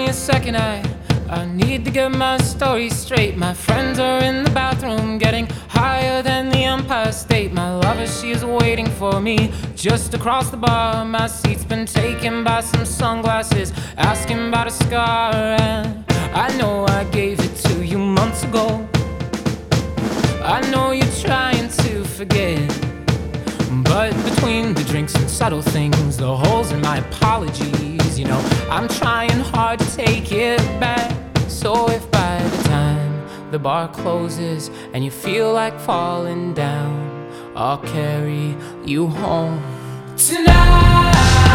a second, I need to get my story straight. My friends are in the bathroom getting higher than the Empire State. My lover, she is waiting for me just across the bar. My seat's been taken by some sunglasses asking about a scar. And I know I gave it to you months ago. I know you're trying to forget, but between the drinks and subtle things, the holes in my apologies, you know, I'm trying hard to take it back. So if by the time the bar closes and you feel like falling down, I'll carry you home tonight.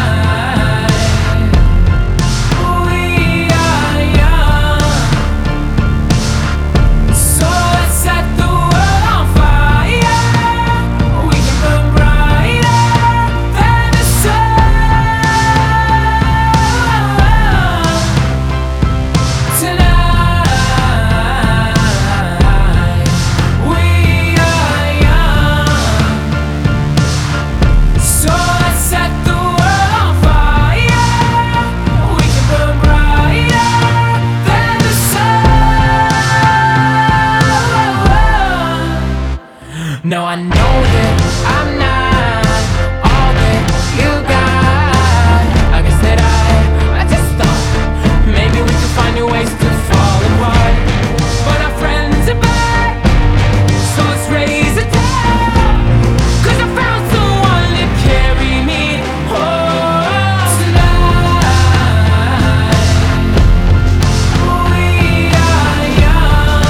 No, I know that I'm not all that you got. I guess that I just thought maybe we could find new ways to fall apart. But our friends are back, so let's raise a toast, 'cause I found someone to carry me home tonight. We are young,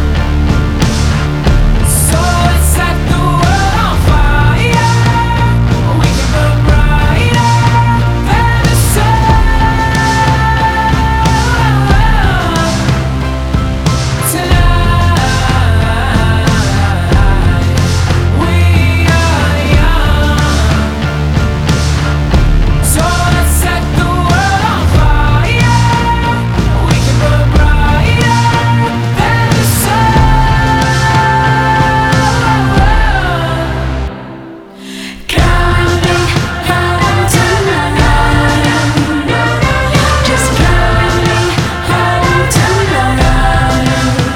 so let's set the world on fire. We can burn brighter than the sun tonight. We are young, so let's set the world on fire. We can burn brighter than the sun. Coming home tonight. Just coming home tonight.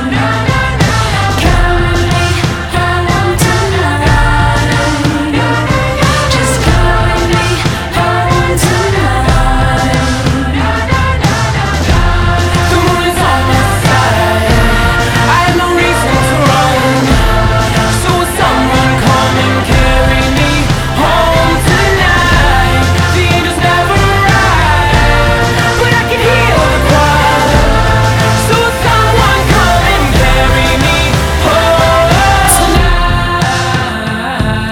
Coming home tonight. Just coming home tonight. The moon is on my side. I have no reason to run. So will someone come and carry me home tonight? The angels never arrive, but I can hear the choir. So will someone come and carry me home tonight?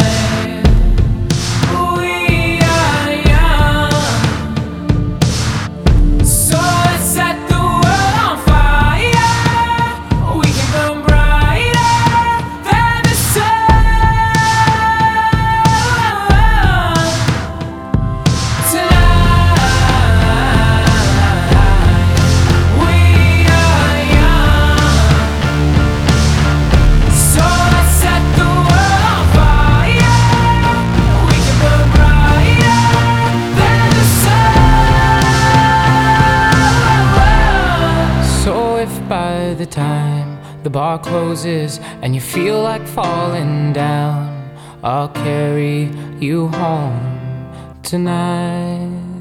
We are young, so let's set the world on fire. We can burn brighter than the sun tonight. We are young, so let's set the world on fire. We can burn brighter than the sun. So if by the time the bar closes and you feel like falling down, I'll carry you home tonight.